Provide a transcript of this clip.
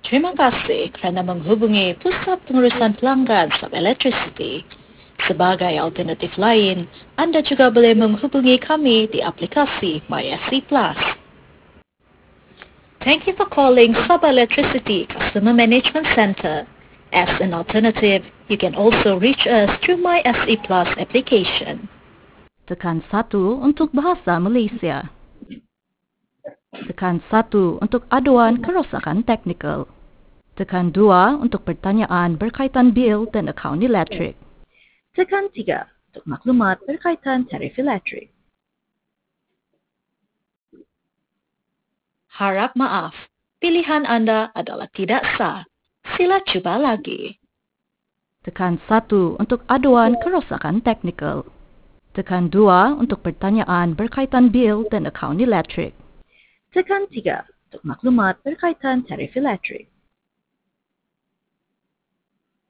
Terima kasih kerana menghubungi Pusat Pengurusan Pelanggan Sub Electricity. Sebagai alternatif lain, anda juga boleh menghubungi kami di aplikasi MySC Plus. Thank you for calling Sub Electricity Customer Management Center. As an alternative, you can also reach us through MySC Plus application. Tekan 1 untuk bahasa Malaysia. Tekan 1 untuk aduan kerosakan teknikal. Tekan 2 untuk pertanyaan berkaitan bil dan akaun elektrik. Tekan 3 untuk maklumat berkaitan tarif elektrik. Harap maaf, pilihan anda adalah tidak sah. Sila cuba lagi. Tekan 1 untuk aduan kerosakan teknikal. Tekan 2 untuk pertanyaan berkaitan bil dan akaun elektrik. Tekan 3 untuk maklumat berkaitan tarif elektrik.